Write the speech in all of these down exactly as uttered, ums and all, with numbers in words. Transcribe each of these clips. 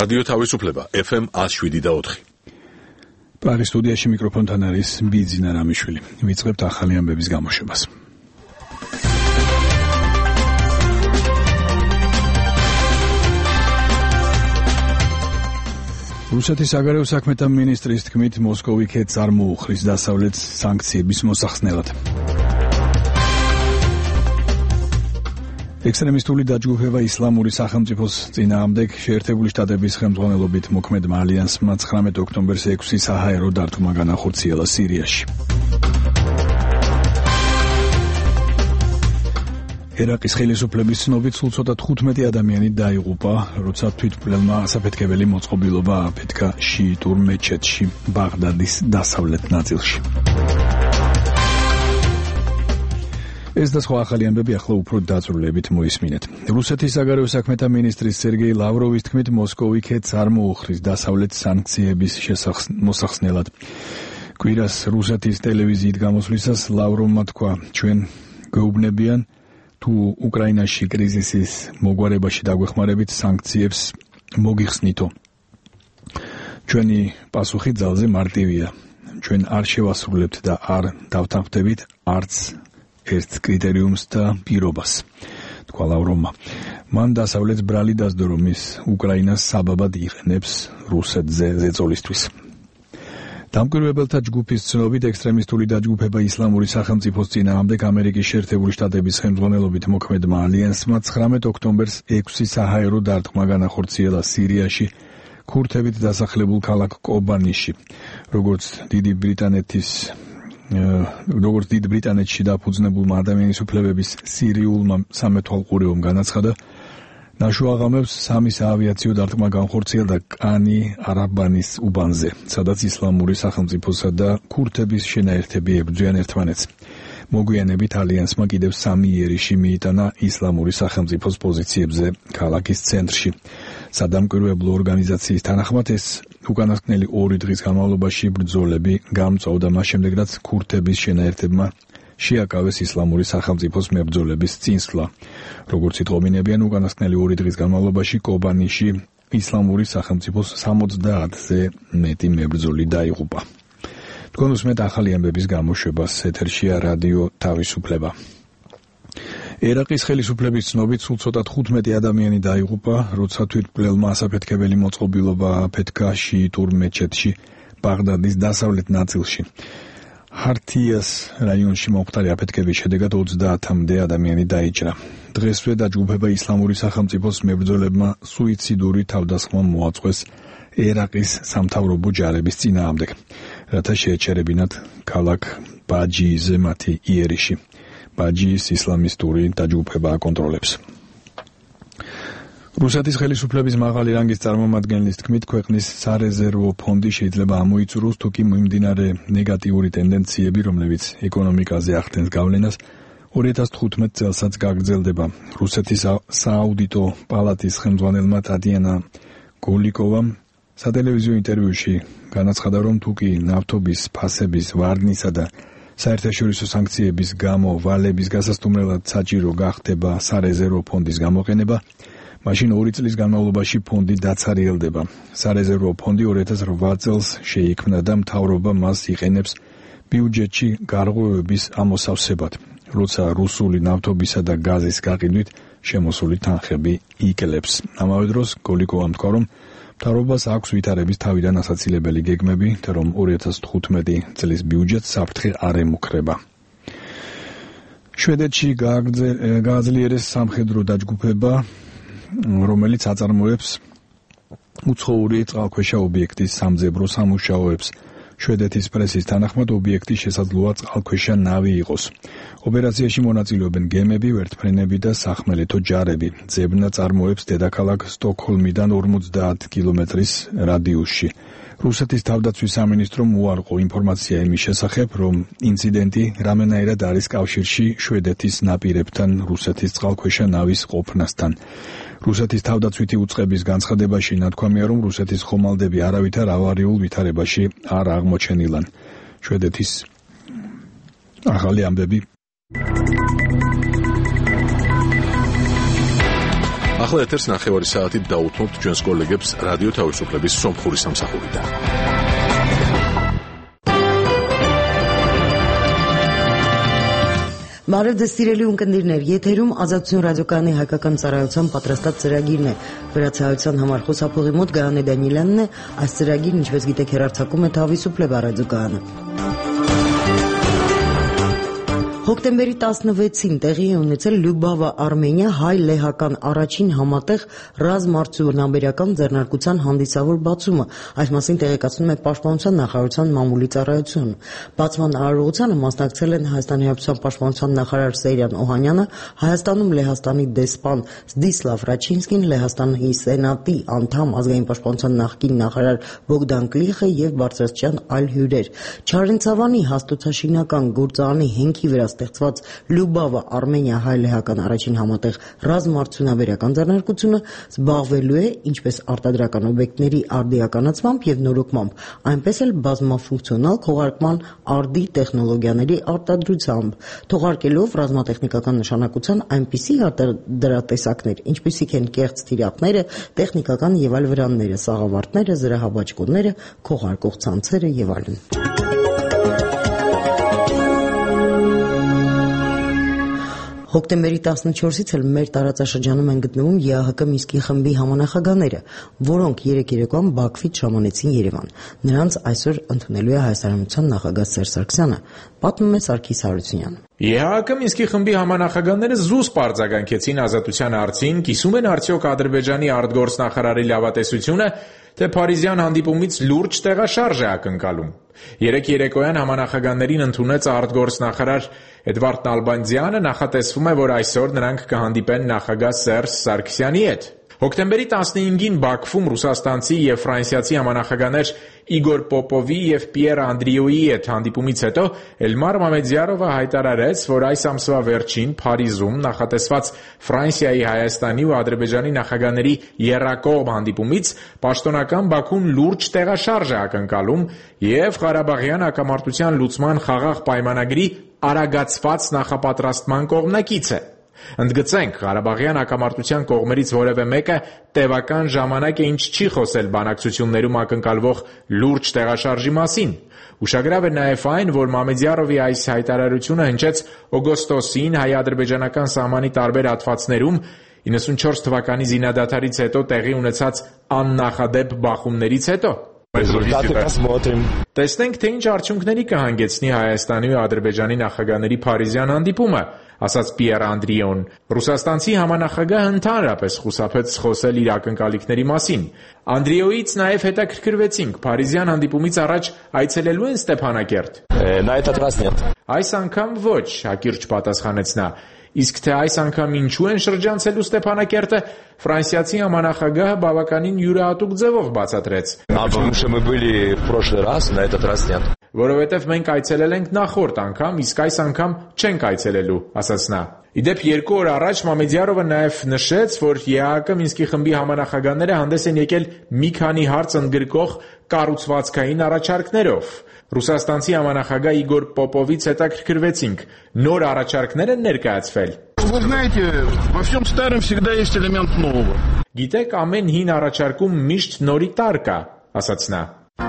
რადიო თავისუფლება ეფ ემ one oh seven და four. პრაღის სტუდიაში მიკროფონთან არის ბიძინა რამიშვილი. ვიწყებთ ახალი ამბების გამოშვებას. რუსეთის საგარეო საქმეთა მინისტრის თქმით, მოსკოვი ქედს არ მოუხლის დასავლეთს სანქციების მოსახსნელად. ექსტრემისტული დაჯგუფება ისლამური სახელმწიფოს წინააღმდეგ შეერთებული შტატების ხელმძღვანელობით მოქმედმა ალიანსმა ცხრამეტ ოქტომბერს ექვსი საჰაერო დარტყმა განახორციელა სირიაში. ერაყის ხელისუფლების ცნობით სულ ცოტა თხუთმეტი ადამიანი დაიღუპა, როცა თვითმკვლელმა ასაფეთქებელი მოწყობილობა აფეთქა შიიტურ მეჩეთში ბაღდადის დასავლეთ ნაწილში. ეს და სხვა ახალი ამბები ახლა უფრო დაწვრილებით მოისმინეთ. რუსეთის საგარეო საქმეთა მინისტრის სერგეი ლავროვის თქმით, მოსკოვი ქედს არ მოუხლის დასავლეთ სანქციების მოსახსნელად. კვირას რუსეთის ტელევიზიით გამოსვლისას ლავროვმა თქვა, ჩვენ გვეუბნებიან, თუ უკრაინაში კრიზისის მოგვარებაში დაგვეხმარებით სანქციებს მოგიხსნითო. ჩვენი პასუხი ძალზე მარტივია. ჩვენ არ შევასრულებთ და არ დავთანხმდებით არც ერთ კრიტერიუმს და პირობას, თქვა ლავროვმა. მან დასავლეთს ბრალი დასდო, რომ ის უკრაინას საბაბად იყენებს რუსეთზე ზეწოლისთვის. დამკვირვებელთა ჯგუფის ცნობით, ექსტრემისტული დაჯგუფება ისლამური სახელმწიფოს წინააღმდეგ ამერიკის შეერთებული შტატების ხელმძღვანელობით მოქმედმა ალიანსმა ცხრამეტ ოქტომბერს ექვსი საჰაერო დარტყმა განახორციელა სირიაში, ქურთებით დასახლებულ ქალაქ კობანიში. როგორც დიდი ბრიტანეთის როგორც დიდ ბრიტანეთში დაფუძნებულმა ადამიანის უფლებების სირიულმა სამეთვალყურეომ განაცხადა, ნაშუაღამებს სამი საავიაციო დარტყმა განხორციელდა კანი არაბანის უბანზე, სადაც ისლამური სახელმწიფოსა და ქურთების შენაერთები ებრძვიან ერთმანეთს. მოგვიანებით ალიანსმა კიდევ სამი იერიში მიიტანა ისლამური სახელმწიფოს პოზიციებზე ქალაქის ცენტრში. სადამკვირვებლო ორგანიზაციის თანახმად ეს უკანასკნელი ორი დღის განმავლობაში ბრძოლები გამწვავდა, მას შემდეგ რაც ქურთების შენაერთებმა შეაკავეს ისლამური სახელმწიფოს მებრძოლების წინსვლა. როგორც იტყობინებიან, უკანასკნელი ორი დღის განმავლობაში კობანიში ისლამური სახელმწიფოს სამოცდაათზე მეტი მებრძოლი დაიღუპა. თქვენ უსმენთ ახალი ამბების გამოშვებას, ეთერშია რადიო თავისუფლება. ერაყის ხელისუფლების ცნობით სულ ცოტა თხუთმეტი ადამიანი დაიღუპა, როცა თვითმკვლელმა ასაფეთქებელი მოწყობილობა აფეთქა შიიტურ მეჩეთში ბაღდადის დასავლეთ ნაწილში. ჰართიას რაიონში მომხდარი აფეთქების შედეგად ოცდაათამდე ადამიანი დაიჭრა. დღესვე დაჯგუფება ისლამური სახელმწიფოს მებრძოლებმა სუიციდური თავდასხმა მოაწყვეს ერაყის სამთავრობო ჯარების წინააღმდეგ, რათა შეეჩერებინათ ქალაქ ბაჯიზე მათი იერიში. ბაჯიის ისლამისტური დაჯგუფება აკონტროლებს. რუსეთის ხელისუფლების მაღალი რანგის წარმომადგენლის თქმით, ქვეყნის სარეზერვო ფონდი შეიძლება ამოიწუროს, თუ კი მიმდინარე ნეგატიური ტენდენციები, რომლებიც ეკონომიკაზე ახდენს გავლენას, ორი ათას თხუთმეტ წელსაც გაგრძელდება. რუსეთის სააუდიტო პალატის ხელმძღვანელმა ტატიანა გოლიკოვამ სატელევიზიო ინტერვიუში განაცხადა, რომ თუ კი ნავთობის, ფასების, ვარდნისა და საერთაშორისო სანქციების გამო ვალების გასასტუმრელად საჭირო გახდება სარეზერვო ფონდის გამოყენება, მაშინ ორი წლის განმავლობაში ფონდი დაცარიელდება. სარეზერვო ფონდი ორი ათას რვა წელს შეიქმნა და მთავრობა მას იყენებს ბიუჯეტში გარღვევების ამოსავსებად, როცა რუსული ნავთობისა და გაზის გაყიდვით შემოსული თანხები იკლებს. ამავე დროს გოლიკოვამ თქვა, რომ მთავრობას აქვს ვითარების თავიდან ასაცილებელი გეგმები და რომ ორი ათას თხუთმეტი წლის ბიუჯეტს საფრთხე არ ემუქრება. შვედეთში გააძლიერეს სამხედრო დაჯგუფება, რომელიც აწარმოებს უცხოური წყალქვეშა ობიექტის სამძებრო სამუშაოებს. შვედეთის პრესის თანახმად ობიექტი შესაძლოა წყალქვეშა ნავი იყოს. ოპერაციაში მონაწილეობენ გემები, ვერტმფრენები და სახმელეთო ჯარები. ძებნა წარმოებს დედაქალაქ სტოკჰოლმიდან ორმოცდაათ კილომეტრის რადიუსში. რუსეთის თავდაცვის სამინისტრომ უარყო ინფორმაცია იმის შესახებ, რომ ინციდენტი რამენაირად არის კავშირში შვედეთის ნაპირებთან რუსეთის წყალქვეშა ნავის ყოფნასთან. რუსეთის თავდაცვითი უწყების განცხადებაში ნათქვამია, რომ რუსეთის ხომალდები არავითარ ავარიულ ვითარებაში არ აღმოჩენილან. შვედეთის ახალი ამბები. ახლა ეთერს ნახევარი საათით დაუთმობთ ჩვენს კოლეგებს რადიო თავისუფლების სომხური სამსახურიდან. Բարև ձեզ սիրելի ունկնդիրներ, եթերում Ազատություն ռադիոկայանի հայկական ծառայության պատրաստած ծրագիրն է։ Վերացահայության համար խոսափողի մոտ Գայանե Դանիելյանն է, այս ծրագիրն ինչպես գիտեք հեռարձակում է Თავისუფლება ռադիոկայանը։ Հոկտեմբերի տասնվեցին տեղի է ունեցել Լյուբավա Արմենիա հայ-լեհական առաջին համատեղ ռազմարդյունաբերական ձեռնարկության հանդիսավոր բացումը, այս մասին տեղեկացնում է Պաշտպանության նախարարության մամուլի ծառայությունը։ Բացման արարողությանը մասնակցել են Հայաստանի Հանրապետության պաշտպանության նախարար Սեյրան Օհանյանը, Հայաստանում Լեհաստանի դեսպան Զդիսլավ Ռաչինսկին, Լեհաստանի Սենատի անդամ ազգային պաշտպանության նախկին նախարար Բոգդան Կլիխը եւ բարձրաստիճան այլ հյուրեր։ Չարենցավանի հաստոցաշինական գործարանի հենքի վրա ստեղծված Լյուբավա Արմենիա հայ-լեհական առաջին համատեղ ռազմարդյունաբերական ձեռնարկությունը զբաղվելու է ինչպես արտադրական օբյեկտների արդիականացմամբ եւ նորոգմամբ, այնպես էլ բազմաֆունկցիոնալ քողարկման արդի տեխնոլոգիաների արտադրությամբ, թողարկելով ռազմատեխնիկական նշանակության այնպիսի արտադրատեսակներ, ինչպիսիք են կեղծ թիրախները, տեխնիկական եւ այլ վրանները, սաղավարտները, զրահաբաճկոնները, քողարկող ցանցերը եւ այլն։ Հոկտեմբերի տասնչորսից էլ մեր տարածաշրջանում են գտնվում ԵԱՀԿ Մինսկի խմբի համանախագահները, որոնք երեկ երեկոյան Բաքվից ժամանեցին Երևան։ Նրանց այսօր ընդունելու է Հայաստանի Հանրապետության նախագահ Սերժ Սարգսյանը, պատմում է Սարգիս Հարությունյանը։ ԵԱՀԿ Մինսկի խմբի համանախագահները զուսպ արձագանքեցին ազատության հարցին, կիսում են արդյոք Ադրբեջանի արտգործնախարարի լավատեսությունը, թե Փարիզյան հանդիպումից լուրջ տեղաշարժ է ակնկալում։ Երեկ երեկոյան համանախագահներին ընդունեց արտգործնախարար Էդվարդ Նալբանդյանը, նախատեսվում է, որ այսօր նրանք կհանդիպեն նախագահ Սերժ Սարգսյանի հետ։ Հոկտեմբերի տասնհինգին Բաքվում ռուսաստանցի եւ ֆրանսիացի համանախագահներ Իգոր Պոպովի եւ Պիեր Անդրիոյի հետ հանդիպումից հետո Էլմար Մամեդյարովը հայտարարեց, որ այս ամսվա վերջին Փարիզում նախատեսված Ֆրանսիայի, Հայաստանի ու Ադրբեջանի նախագահների եռակողմ հանդիպումից պաշտոնական Բաքուն լուրջ տեղաշարժ է ակնկալում եւ Ղարաբաղյան հակամարտության լուծման խաղաղ պայմանագրի արագացված նախապատրաստման կողմնակից է։ Ընդգծենք, Ղարաբաղյան հակամարտության կողմերից որևէ մեկը տևական ժամանակ է ինչ չի խոսել բանակցություններում ակնկալվող լուրջ տեղաշարժի մասին։ Ուշագրավ է նաև այն, որ Մամեդյարովի այս հայտարարությունը հնչեց օգոստոսին հայ-ադրբեջանական սահմանի տարբեր հատվածներում իննսունչորս թվականի զինադադարից հետո տեղի ունեցած աննախադեպ բախումներից հետո։ Տեսնենք, թե ինչ արդյունքների կհանգեցնի Հայաստանի ու Ադրբեջանի նախագահների Փարիզյան հանդիպումը, ասաց Պիեր Անդրիոն։ Ռուսաստանցի համանախագահը ընդհանրապես խուսափեց խոսել իր ակնկալիքների մասին։ Անդրիոյից նաև հետաքրքրվեցինք, Փարիզյան հանդիպումից առաջ այցելելու են Ստեփանակերտ։ Այս անգամ ոչ, հակիրճ պատասխանեց նա։ Իսկ թե այս անգամ ինչու են շրջանցելու Ստեփանակերտը, ֆրանսիացի համանախագահը բավականին յուրահատուկ ձևով բացատրեց։ Որովհետև մենք այցելել ենք նախորդ անգամ, իսկ այս անգամ չենք այցելելու, ասաց նա։ Իդեպ երկու օր առաջ Մամեդյարովը նաև նշեց, որ ԵԱՀԿ Մինսկի խմբի համանախագահները հանդես են եկել մի քանի հարց ընդգրկող կառուցվածքային առաջարկներով։ Ռուսաստանցի համանախագահ Իգոր Պոպովից հետաքրքրվեցինք, նոր առաջարկներ են ներկայացվել։ Գիտեք, ամեն հին առաջարկում միշտ նորի տար կա, ասաց նա։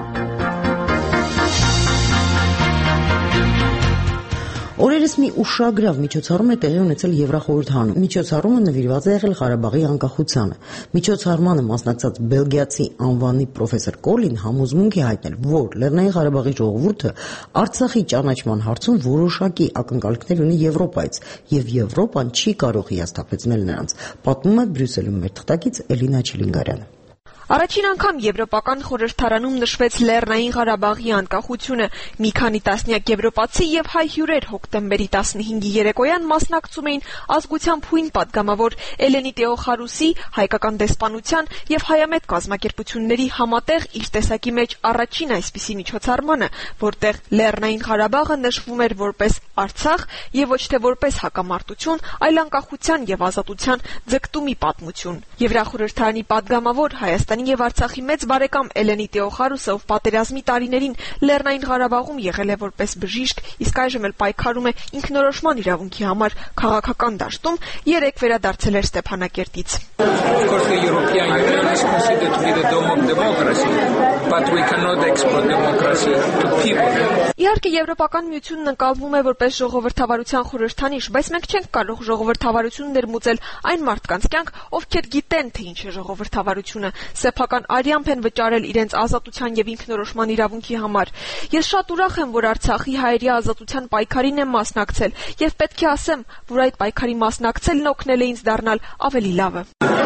Օրերս մի ուշագրավ միջոցառում է տեղի ունեցել Եվրախորհրդանում։ Միջոցառումը նվիրված է եղել Ղարաբաղի անկախությանը։ Միջոցառմանը մասնակցած բելգիացի անվանի պրոֆեսոր Կոլին համոզմունք է հայտնել, որ Լեռնային Ղարաբաղի ժողովուրդը Արցախի ճանաչման հարցում որոշակի ակնկալիքներ ունի Եվրոպայից, եւ Եվրոպան չի կարող հիասթափեցնել նրանց, պատմում է Բրյուսելում մեր թղթակից Էլինա Չիլինգարյանը։ Առաջին անգամ Եվրոպական խորհրդարանում նշվեց Լեռնային Ղարաբաղի անկախությունը։ Մի քանի տասնյակ եվրոպացի եւ հայ հյուրեր հոկտեմբերի տասնհինգի երեկոյան մասնակցում էին ազգությամբ հույն падգամավոր Էլենի Տեոխարուսի, հայկական դեսպանության եւ հայամետ կազմակերպությունների համատեղ իր տեսակի մեջ առաջին այսպիսի միջոցառմանը, որտեղ Լեռնային Ղարաբաղը նշվում էր որպես Արցախ եւ ոչ թե որպես հակամարտություն, այլ անկախության եւ ազատության ձգտումի պատմություն։ Եվրախորհրդարանի падգամավոր Հայաստանի Հայաստանի եւ Արցախի մեծ բարեկամ Էլենի Տեոխարուսը, ով պատերազմի տարիներին Լեռնային Ղարաբաղում եղել է որպես բժիշկ, իսկ այժմ էլ պայքարում է ինքնորոշման իրավունքի համար քաղաքական դաշտում, երեք վերադարձել էր Ստեփանակերտից։ Իհարկե Եվրոպական միությունն ընկալվում է որպես ժողովրդավարության խորհրդանիշ, բայց մենք չենք կարող ժողովրդավարություն ներմուծել այն մարդկանց կյանք, ովքեր գիտեն, թե ինչ է ժողովրդավարությունը, սեփական արյամբ են վճարել իրենց ազատության եւ ինքնորոշման իրավունքի համար։ Ես շատ ուրախ եմ, որ Արցախի հայերի ազատության պայքարին եմ մասնակցել եւ պետք է ասեմ, որ այդ պայքարի մասնակցելն օգնել է ինձ դառնալ ավելի լավը։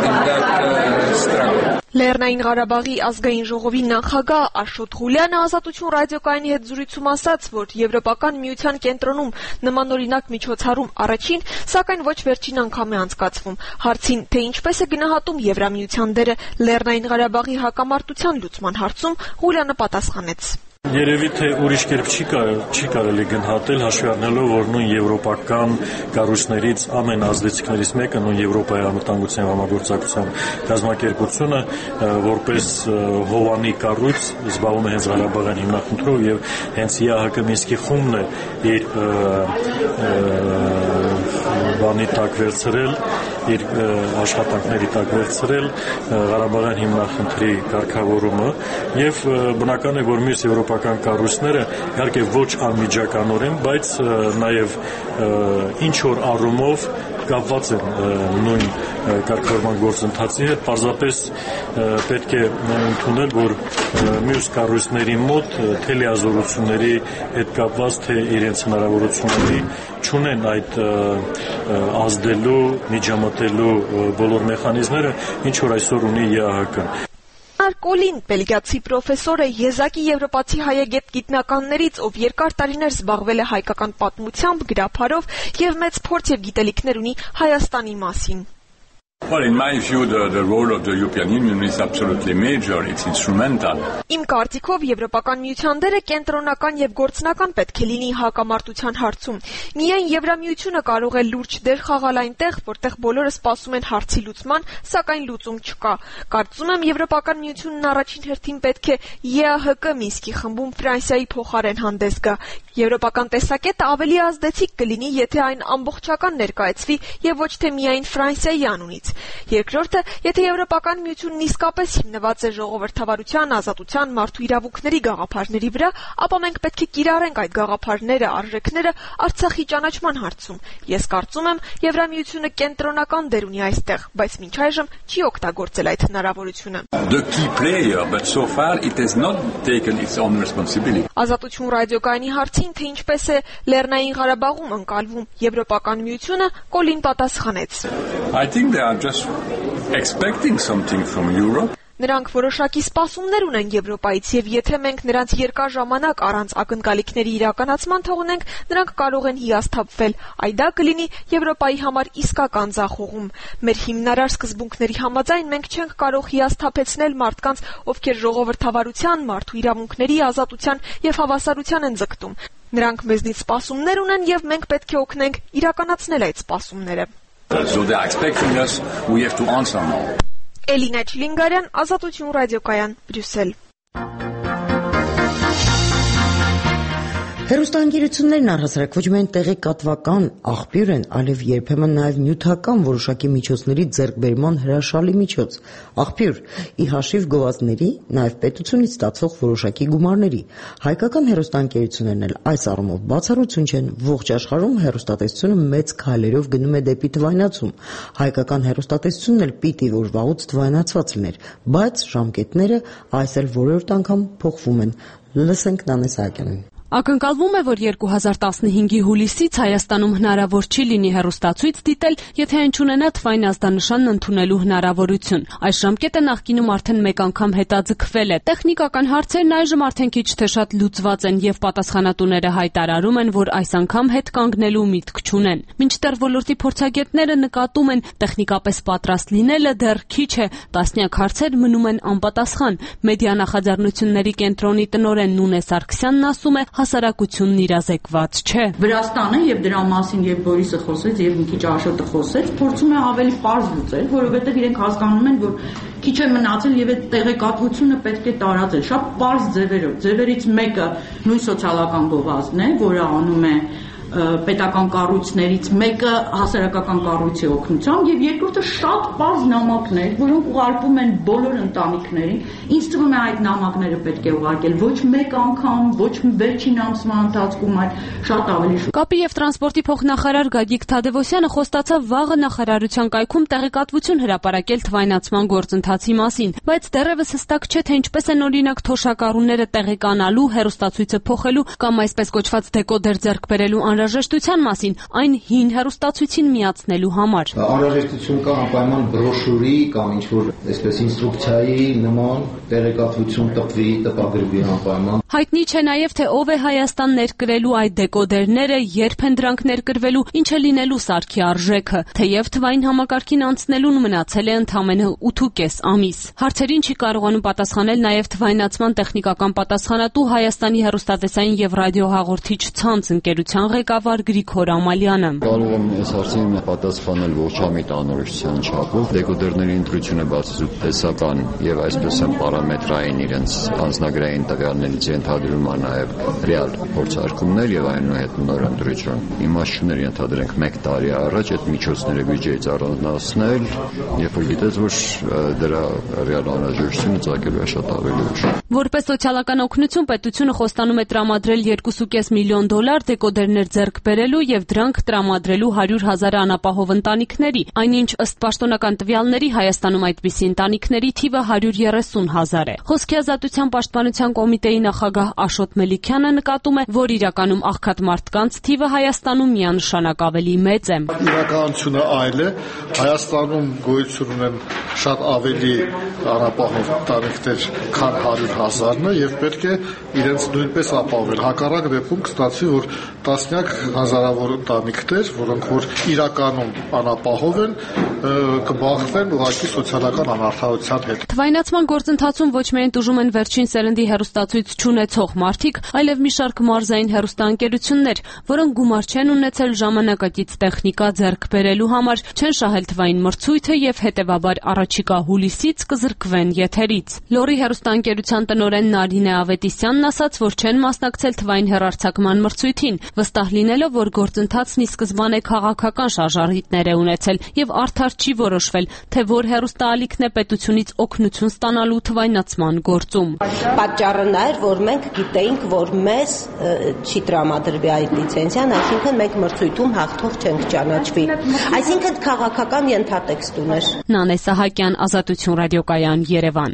Լեռնային Ղարաբաղի ազգային ժողովի նախագահ Աշոտ Ղուլյանը Ազատություն ռադիոկայանի հետ զրույցում ասաց, որ Եվրոպական միության կենտրոնում նմանօրինակ միջոցառում առաջին, սակայն ոչ վերջին անգամ է անցկացվում։ Հարցին, թե ինչպես է գնահատում Եվրամիության դերը Լեռնային Ղարաբաղի հակամարտության լուծման հարցում, Ղուլյանը պատասխանեց. Երևի թե ուրիշ կերպ չի կարելի, չի կարելի գնահատել, հաշվի առնելով, որ նույն եվրոպական կառույցներից ամեն ազդեցիկներից մեկը նույն Եվրոպայի անվտանգության համագործակցության կազմակերպությունը որպես հովանի կառույց զբաղվում է հենց Ղարաբաղյան հիմնախնդրով եւ հենց ԵԱՀԿ Մինսկի խումբն է իր բանի տակ վերցրել, իր աշխատանքների տակ վերցրել Ղարաբաղյան հիմնախնդրի կարգավորումը եւ բնական է, որ մյուս եվրոպական կառույցները իհարկե ոչ անմիջականորեն, բայց նաեւ ինչ որ առումով կապված են նույն կարգավորման գործընթացի հետ, պարզապես պետք է ընդունել, որ մյուս կառույցների մոտ թե լիազորությունների հետ կապված, թե իրենց հնարավորությունների չունեն այդ ազդելու, միջամտելու բոլոր մեխանիզմները, ինչ որ այսօր ունի ԵԱՀԿ-ն։ Կոլին, բելգիացի պրոֆեսոր է, եզակի եվրոպացի հայագետ գիտնականներից, ով երկար տարիներ զբաղվել է հայկական պատմությամբ, գրափարով եւ մեծ փորձ եւ գիտելիքներ ունի Հայաստանի մասին։ Well, in my view, the, the role of the European Union is absolutely major. It's instrumental. Իմ կարծիքով Եվրոպական միության դերը կենտրոնական եւ գործնական պետք է լինի հակամարտության հարցում։ Միայն Եվրամիությունը կարող է լուրջ դեր խաղալ այնտեղ, որտեղ բոլորը սպասում են հարցի լուծման, սակայն լուծում չկա։ Կարծում եմ Եվրոպական միությունն առաջին հերթին պետք է ԵԱՀԿ Մինսկի խմբում Ֆրանսիայի փոխարեն հանդես գա։ Եվրոպական տեսակետը ավելի ազդեցիկ կլինի, եթե այն ամբողջական ներկայացվի եւ ոչ թե միայն Ֆրանսիայի անունից։ Երկրորդը, եթե Եվրոպական միությունն իսկապես հիմնված է ժողովրդավարության, ազատության, մարդու իրավունքների գաղափարների վրա, ապա մենք պետք է կիրառենք այդ գաղափարները, արժեքները Արցախի ճանաչման հարցում։ Ես կարծում եմ, Եվրամիությունը կենտրոնական դեր ունի այստեղ, բայց մինչ այժմ չի օգտագործել այդ հնարավորությունը։ The key player, but so far it has not taken its own responsibility. Ազատություն ռադիոկայանի հարցին, թե ինչպես է Լեռնային Ղարաբաղում ընկալվում Եվրոպական միությունը, Կոլին պատասխանեց. I think they are just expecting something from Europe. Նրանք որոշակի սպասումներ ունեն Եվրոպայից եւ եթե մենք նրանց երկար ժամանակ առանց ակնկալիքների իրականացման թողնենք, նրանք կարող են հիասթափվել։ Այդ դա կլինի Եվրոպայի համար իսկական ձախողում։ Մեր հիմնարար սկզբունքների համաձայն մենք չենք կարող հիասթափեցնել մարդկանց, ովքեր ժողովրդավարության, մարդու իրավունքների, ազատության եւ հավասարության են ձգտում։ Նրանք մեզնից սպասումներ ունեն եւ մենք պետք է օգնենք իրականացնել այդ սպասումները։ So they are expecting us, we have to answer now. Էլինա Չիլինգարյան, Ազատություն ռադիոկայան, Բրյուսել։ Հեռուստաընկերություններն առհասարակ ոչ միայն տեղեկատվական աղբյուր են, այլև երբեմն նաև նյութական որոշակի միջոցների ձեռքբերման հրաշալի միջոց։ Աղբյուր՝ ի հաշիվ գովազդների, նաև պետությունից ստացվող որոշակի գումարների։ Հայկական հեռուստաընկերություններն էլ այս առումով բացառություն չեն։ Ողջ աշխարհում հեռուստատեսությունը մեծ քայլերով գնում է դեպի թվայնացում։ Հայկական հեռուստատեսությունն էլ պիտի որ վաղուց թվայնացված լիներ, բայց ժամկետները այս էլ որորդ անգամ փոխվում են։ Լսենք Նանե Սահակյանին։ Ակնկալվում է, որ երկու հազար տասնհինգի հուլիսից Հայաստանում հնարավոր չի լինի հեռուստացույց դիտել, եթե այն չունենա թվային ազդանշանն ընդունելու հնարավորություն։ Այս ժամկետը նախկինում արդեն մեկ անգամ հետաձգվել է։ Տեխնիկական հարցերն այժմ արդեն քիչ թե շատ լուծված են եւ պատասխանատուները հայտարարում են, որ այս անգամ հետ կանգնելու միտք չունեն։ Մինչդեռ ոլորտի փորձագետները նկատում են, տեխնիկապես պատրաստ լինելը դեռ քիչ է, տասնյակ հարցեր մնում են անպատասխան։ Մեդիա նախաձեռնությունների կենտրոնի տնօրեն Նունե Սարգսյանն ասում է, հասարակությունն իրազեկված չէ։ Վրաստանը եւ դրա մասին եւ Բորիսը խոսեց եւ մի քիչ Աշոտը խոսեց, փորձում է ավելի պարզ լուծել, որովհետեւ իրենք հասկանում են, որ քիչ է մնացել եւ այդ տեղեկատվությունը պետք է տարածել շատ պարզ ձևերով։ Ձևերից մեկը նույն սոցիալական գովազդն է, որը անում է պետական կառույցներից մեկը հասարակական կառույցի օգնությամբ եւ երկրորդը շատ բարձ նամակներ, որոնք ուղարկվում են բոլոր ընտանիքներին։ Ինձ թվում է այդ նամակները պետք է ուղարկել ոչ մեկ անգամ, ոչ վերջին ամսվա ընթացքում, այլ շատ ավելի շուտ։ Կապի եւ տրանսպորտի փոխնախարար Գագիկ Թադևոսյանը խոստացավ վաղը նախարարության կայքում տեղեկատվություն հրապարակել թվայնացման գործընթացի մասին, բայց դեռևս հստակ չէ, թե ինչպես են օրինակ թոշակառուները տեղեկանալու, հեռուստացույցը փոխելու կամ այսպես կոչված դեկոդեր ձեռք բերելու անհրաժեշտության մասին այն հին հեռուստացույցին միացնելու համար։ Անհրաժեշտություն կա անպայման բրոշուրի կամ ինչ-որ այսպես ինստրուկցիայի նման տեղեկատվություն տպվի, տպագրվի անպայման։ Հայտնի չէ նաև, թե ով է Հայաստան ներկրելու այդ դեկոդերները, երբ են դրանք ներկրվելու, ինչ է լինելու սարքի արժեքը, թեև թվային համակարգին անցնելուն մնացել է ընդամենը ութ.5 ամիս։ Հարցերին չի կարողանում պատասխանել նաև թվայնացման տեխնիկական պատասխանատու Հայաստանի հեռուստատեսային եւ ռադիոհաղորդիչ ցանց ընկերության ղեկավար Գրիգոր Ամալյանը։ Կարող եմ այս հարցին պատասխանել ոչ ամիտ անորոշության չափով։ Դեկոդերների ընտրությունը բացասական տեսական եւ այսպես են պարամետրային իրենց անձնագրային տվյալներից ենթադրում է նաև ռեալ փորձարկումներ եւ այնուհետ նոր ընտրություն։ Իմաստ չուներ ենթադրենք մեկ տարի առաջ այդ միջոցները բյուջեից առանձնացնել, երբ որ գիտես, որ դրա ռեալ անհրաժեշտությունը ծագելու է շատ ավելի ուշ։ Որպես սոցիալական օգնություն պետությունը խոստանում է տրամադրել երկու կόμμα պենս միլիոն դոլար դեկոդերներ ձեռք բերելու եւ դրանք տրամադրելու հարյուր հազար անապահով ընտանիքների, այնինչ ըստ պաշտոնական տվյալների Հայաստանում այդպիսի ընտանիքների թիվը հարյուր երեսուն հազար է։ Խոսքի ազատության պաշտպանության կոմիտեի նախագահ Աշոտ Մելիքյանը նկատում է, որ իրականում աղքատ մարդկանց թիվը Հայաստանում միանշանակ ավելի մեծ է։ Իրականությունը այլ է, Հայաստանում գոյություն ունեն շատ ավելի անապահով ընտանիքներ, քան հարյուր հազարն է եւ պետք է իրենց նույնպես ապահովել։ Հակառակ դեպքում կստացվի, որ տասնյակ հազարավոր ընտանիքներ, որոնք որ իրականում անապահով են, կբախվեն ուղղակի սոցիալական անարդարության հետ։ Թվայնացման գործընթացում ոչ միայն տուժում են վերջին սերնդի հեռուստացույց չունեցող մարդիկ, այլև մի շարք մարզային հեռուստաընկերություններ, որոնք գումար չեն ունեցել ժամանակակից տեխնիկա ձեռք բերելու համար, չեն շահել թվային մրցույթը եւ հետեւաբար առաջիկա հուլիսից կզրկվեն եթերից։ Լորի հեռուստաընկերության տնօրեն Նարինե Ավետիսյանն ասաց, որ չեն մասնակցել թվային հեռարձակման մրցույթին, վստահ լինելով, որ գործընթացն ի սկզբանե քաղաքական շարժառիթներ է ունեցել եւ արդար չի որոշվել, թե որ հեռուստաալիքն է պետությունից օգնություն ստանալու թվայնացման գործում։ Պատճառը նա էր, որ մենք գիտեինք, որ մեզ չի տրամադրվի այդ լիցենզիան, այսինքն մենք մրցույթում հաղթող չենք ճանաչվի։ Այսինքն քաղաքական ենթատեքստ ուներ։ Նանե Սահակյան, Ազատություն ռադիոկայան, Երևան։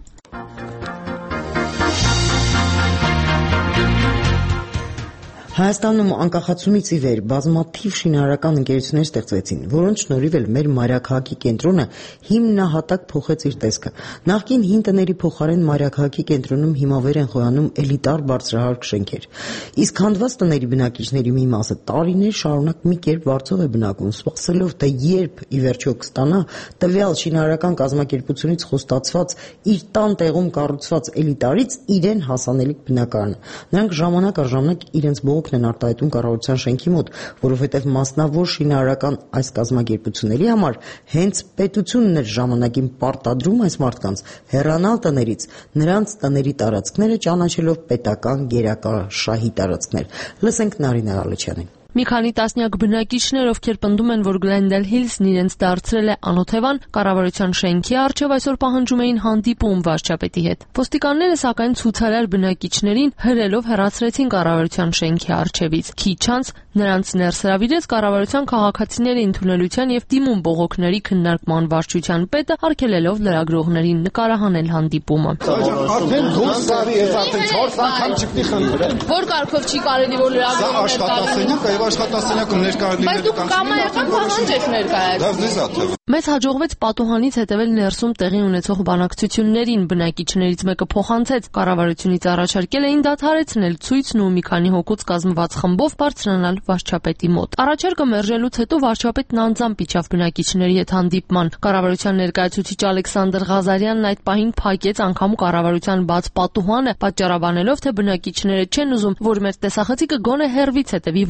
Հայաստանում անկախացումից ի վեր բազմաթիվ շինարարական ընկերություններ ստեղծվեցին, որոնց շնորհիվ էլ մեր մայրաքաղաքի կենտրոնը հիմնահատակ փոխեց իր տեսքը։ Նախկին հին տների փոխարեն մայրաքաղաքի կենտրոնում հիմավեր են խոյանում էլիտար բարձրահարկ շենքեր։ Իսկ հանդված տների բնակիչների մի մասը տարիներ շարունակ մի կերպ վարձով է բնակվում, սպասելով, թե երբ ի վերջո կստանա տվյալ շինարարական կազմակերպությունից խոստացված իր տան տեղում կառուցված էլիտարից իրեն հասանելիք բնակարանը։ Նրանք ժամանակ առ ժամանակ իրենց են արտահայտում կառավարության շենքի մոտ, որովհետև մասնավոր շինարարական այս կազմակերպությունների համար հենց պետությունն էր ժամանակին պարտադրում այս մարդկանց հեռանալ տներից, նրանց տների տարածքները ճանաչելով պետական գերակաշահի տարածքներ։ Լսենք Նարինե Ալեչյանին։ Մի քանի տասնյակ բնակիչներ, ովքեր պնդում են, որ Glendale Hills-ն իրենց դարձրել է անօթևան, կառավարության շենքի առջև այսօր պահանջում էին հանդիպում վարչապետի հետ։ Ոստիկանները սակայն ցուցարար բնակիչներին հրելով հեռացրեցին կառավարության շենքի առջևից։ Քիչ անց նրանց ներս հրավիրեց կառավարության քաղաքացիների ընդունելության եւ դիմում բողոքների քննարկման վարչության պետը, արգելելով լրագրողներին նկարահանել հանդիպումը։ Արդեն հինգ տարի է, արդեն չորս անգամ չպիտի խնդրեն։ Որ կարգով չի կարելի որ լրագրողներ աշխատասենյակում ներկայացնել։ Բայց դուք կամայական պահանջ եք ներկայացնում։ Մեզ հաջողվեց պատուհանից հետևել ներսում տեղի ունեցող բանակցություններին, բնակիչներից մեկը փոխանցեց կառավարությունից առաջարկել էին դադարեցնել ցույցն ու մի քանի հոգուց կազմված խմբով բարձրանալ վարչապետի մոտ։ Առաջարկը մերժելուց հետո վարչապետն անձամբ իջավ բնակիչների հետ հանդիպման։ Կառավարության ներկայացուցիչ Ալեքսանդր Ղազարյանն այդ պահին փակեց անգամ կառավարության բաց պատուհանը, պատճառաբանելով, թե բնակիչները չեն ուզում, որ մեր տեսախցիկը գոնե հեռվից հետևի վարչապետի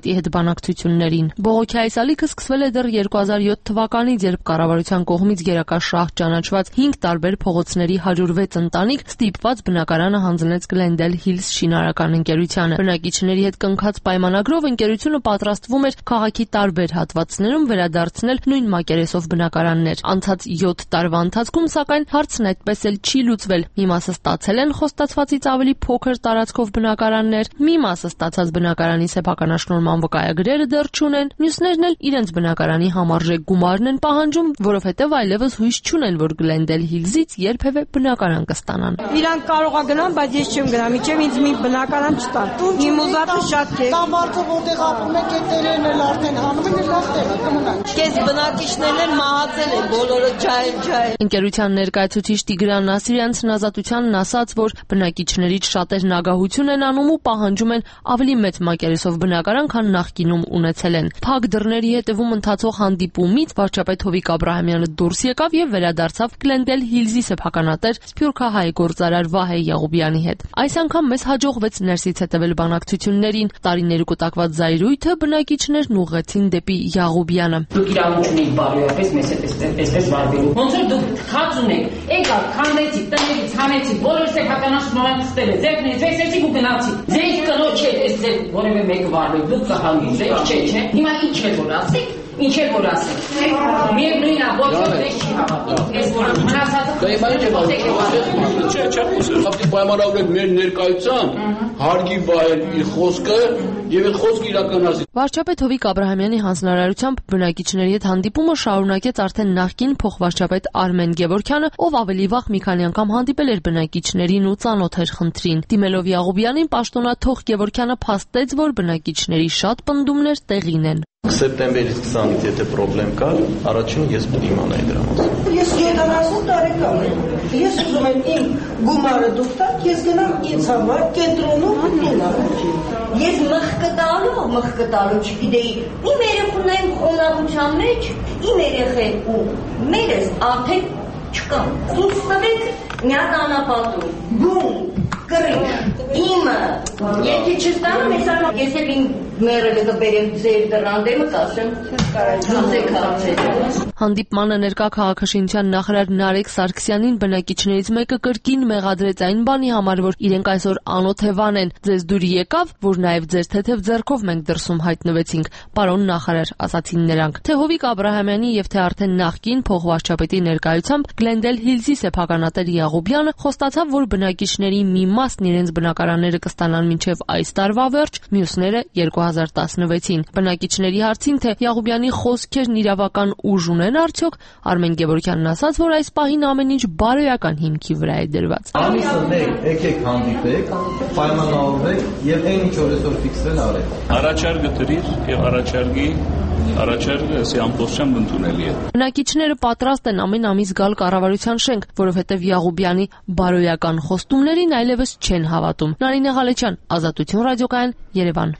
վարչապետի հետ բանակցություններին։ Բողոքի այս ալիքը սկսվել է դեռ երկու հազար յոթ թվականից, երբ կառավարության կողմից գերակա շահ ճանաչված հինգ տարբեր փողոցների հարյուր վեց ընտանիք ստիպված բնակարանը հանձնեց Glendale Hills շինարարական ընկերությանը։ Բնակիչների հետ կնքած պայմանագրով ընկերությունը պատրաստվում էր քաղաքի տարբեր հատվածներում վերադարձնել նույն մակերեսով բնակարաններ։ Անցած յոթ տարվա ընթացքում, սակայն, հարցն այդպես էլ չի լուծվել։ Մի մասը ստացել են խոստացվածից ավելի փոքր տարածքով բնակարաններ, մի մասը ստացած բնակարանի սեփականաշնորհման վկայագրերը դեռ չունեն, մյուսներն էլ իրենց բնակարանի համարժեք գումարն են պահանջում, որովհետև այլևս հույս չունեն, որ Glendale Hills-ից երբևէ բնակարան կստանան։ Իրանք կարող է գնան, բայց ես չեմ գնա, մինչև ինձ մի բնակարան չտան։ Իմ ուզածը շատ է։ Դա մարդը որտեղ ապրում է, կետերերն էլ արդեն հանում են, լավ տեղ է, կմնան։ Քեզ բնակիչներն են մահացել են, բոլորը ջայլ-ջայլ։ Ընկերության ներկայացուցիչ Տիգրան Նասիրյանցն ազատությանն ասաց, որ բնակիչներից շատերն ագահություն են անում ու պահանջում են ավելի մեծ մակերեսով բնակարան, քան նախկինում ունեցել են։ Փակ դռների հետևում ընթացող հանդիպումից վարչապետ Հովիկ Աբրահամյանը դուրս եկավ եւ վերադարձավ Glendale Hills-ի սեփականատեր սփյուռքահայ գործարար Վահե Յաղուբյանի հետ։ Այս անգամ մեզ հաջողվեց ներսից հետևել բանակցություններին։ Տարիների կուտակված զայրույթը բնակիչներն ուղղեցին դեպի Յաղուբյանը։ Դուք իրավունք ունեք բարոյապես մեզ հետ այսպես վարվելու։ Ոնց որ դուք խաց ունեք, եկավ, քանդեցիք, տնեցիք, հանեցիք, բոլոր սեփականաշնորհան ստել է, ձերքներից վեսեցիք ու գնացիք։ Ձեր կնոջ հետ այս ձեր որևէ մեկը վարվել, դուք կհանգից, չէ, չէ։ Հիմա ինչ է որ ասեք։ Ինչ է որ ասեք։ Միևնույն է, ոչ ոք դες չի հավատում։ Այս որ մնացածը։ Դա հիմա ինչ է ասում։ Չէ, չէ, խոսել։ Պայմանավորեք մեր ներկայությամբ հարգի վայել իր խոսքը եւ այդ խոսքը իրականացի։ Վարչապետ Հովիկ Աբրահամյանի հանձնարարությամբ բնակիչների հետ հանդիպումը շարունակեց արդեն նախկին փոխվարչապետ Արմեն Գևորգյանը, ով ավելի վաղ մի քանի անգամ հանդիպել էր բնակիչներին ու ծանոթ էր խնդրին։ Դիմելով Յաղուբյանին, պաշտոնաթող Գևորգյանը փաստեց, որ բնակիչների շատ պնդումներ տեղին են։ Սեպտեմբերից քսանից եթե խնդրեմ կա, առաջինը ես պետք է իմանայի դրա մասին։ Ես յոթանասուն տարեկան եմ։ Ես ուզում եմ իմ գումարը դուք տաք, ես գնամ ինձ համար կենտրոնում տուն առաջին։ Ես մխկտալու, մխկտալու չգիտեի։ Իմ երեխուներն խոնավության մեջ, իմ երեխեն ու մերս արդեն չկան։ Ինձ տվեք մի հատ անապատում, բում, կռիչ, իմը, եթե չստանամ, ես էլ իմ մերելը կբերեմ ձեր դռան դեմը, կասեմ, դուք հարցեր։ Հանդիպմանը ներկա քաղաքաշինության նախարար Նարեկ Սարգսյանին բնակիչներից մեկը կրկին մեղադրեց այն բանի համար, որ իրենք այսօր անօթևան են։ Ձեզ դուր եկավ, որ նաև ձեր թեթև ձեռքով մենք դրսում հայտնվեցինք, պարոն նախարար, ասացին նրանք։ Թե Հովիկ Աբրահամյանի եւ թե արդեն նախկին փոխվարչապետի ներկայությամբ Glendale Hills-ի սեփականատեր Յաղուբյանը խոստացավ, որ բնակիչների մի մասն իրենց բնակարանները կստանան մինչև այս տարվա վերջ, մյուսները երկու հազար տասնվեցին։ Բնակիչների հարցին, թե Յաղուբյանի խոսքերն իրավական ուժ ունեն արդյոք, Արմեն Գևորգյանն ասաց, որ այս պահին ամեն ինչ բարոյական հիմքի վրա է դրված։ Ամիսը մեկ եկեք հանդիպեք, պայմանավորվեք եւ այն ինչ որ այսօր ֆիքսվել արեք։ Առաջարկը դրիր եւ առաջարկի առաջարկը ասի ամբողջությամբ ընդունելի է։ Բնակիչները պատրաստ են ամեն ամիս գալ կառավարության շենք, որովհետև Յաղուբյանի բարոյական խոստումներին այլևս չեն հավատում։ Նարինե Ղալեչյան, Ազատություն ռադիոկայան, Երևան։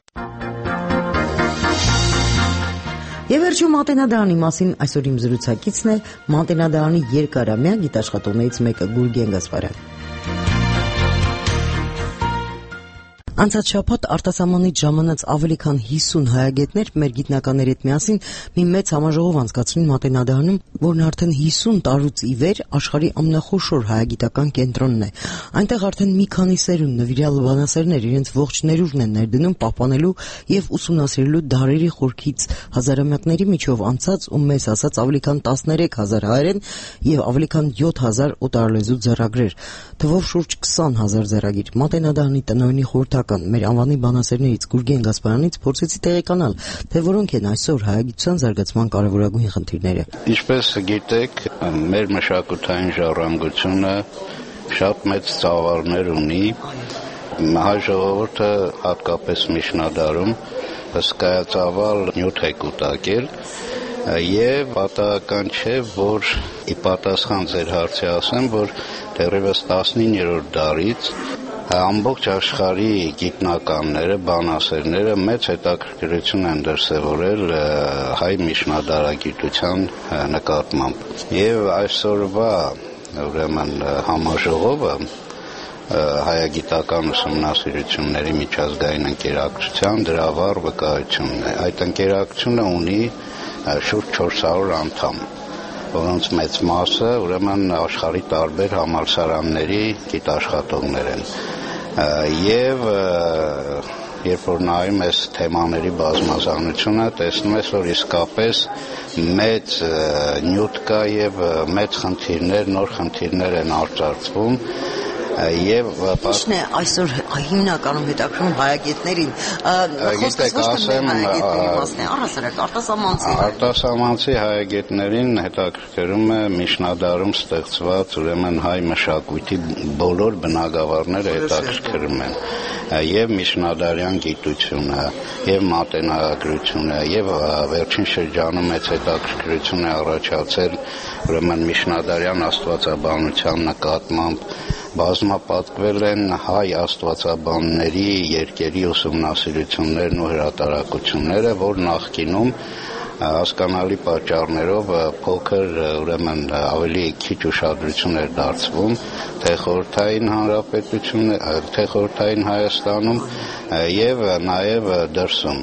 Եվ վերջում Մատենադարանի մասին այսօր իմ զրուցակիցն է Մատենադարանի երկարամյա գիտաշխատողներից մեկը Գուրգեն Գասպարյան։ Անցած շաբաթ արտասահմանից ժամանած ավելի քան հիսուն հայագետներ մեր գիտնականների հետ միասին մի մեծ համաժողով անցկացրին Մատենադարանում, որն արդեն հիսուն տարուց ի վեր աշխարհի ամենախոշոր հայագիտական կենտրոնն է։ Այնտեղ արդեն մի քանի սերունդ նվիրյալ բանասերներ իրենց ողջ ներուժն են ներդնում պահպանելու եւ ուսումնասիրելու դարերի խորքից հազարամյակների միջով անցած ու մեզ ասած ավելի քան տասներեք հազար հայերեն եւ ավելի քան յոթ հազար օտարալեզու ձեռագրեր, թվով շուրջ քսան հազար ձեռագիր։ Մատենադարանի տնօրենի խորհրդական մեր անվանի բանասերներից Գուրգեն Գասպարանից փորձեցի տեղեկանալ, թե որոնք են այսօր հայագիտության զարգացման կարևորագույն խնդիրները։ Ինչպես գիտեք, մեր մշակութային ժառանգությունը շատ մեծ ծավալներ ունի։ Հայ ժողովուրդը հատկապես միջնադարում հսկայածավալ նյութ է կուտակել եւ պատահական չէ, որ ի պատասխան ձեր հարցի ասեմ, որ դեռևս տասնիններորդ դարից ամբողջ աշխարհի գիտնականները, բանասերները մեծ հետաքրքրություն են դրսևորել հայ միջնադարագիտության նկատմամբ։ Եվ այսօրվա ուրեմն համաժողովը հայագիտական ուսումնասիրությունների միջազգային ընկերակցության դրա վառ վկայությունն է։ Այդ ընկերակցությունը ունի շուրջ չորս հարյուր անդամ, որոնց մեծ մասը ուրեմն աշխարհի տարբեր համալսարանների գիտաշխատողներ են։ Եվ երբ որ նայում ես թեմաների բազմազանությունը, տեսնում ես, որ իսկապես մեծ նյութ կա եւ մեծ խնդիրներ, նոր խնդիրներ են արծարծվում եւ Ինչն է այսօր հիմնականում հետաքրքրում հայագետներին, խոսքս ոչ թե հայագետների մասն է, առհասարակ արտասահմանցի արտասահմանցի հայագետներին հետաքրքրում է միջնադարում ստեղծված ուրեմն հայ մշակույթի բոլոր բնագավառները հետաքրքրում են եւ միջնադարյան գիտությունը եւ մատենագրությունը եւ վերջին շրջանում մեծ հետաքրքրություն է առաջացել ուրեմն միջնադարյան աստվածաբանության նկատմամբ բազմապատկվել են հայ աստվածաբանների երկերի ուսումնասիրություններն ու հրատարակությունները, որ նախկինում հասկանալի պատճառներով փոքր ուրեմն ավելի քիչ ուշադրություն էր դարձվում թե խորհրդային հանրապետություն, թե խորհրդային Հայաստանում եւ նաեւ դրսում։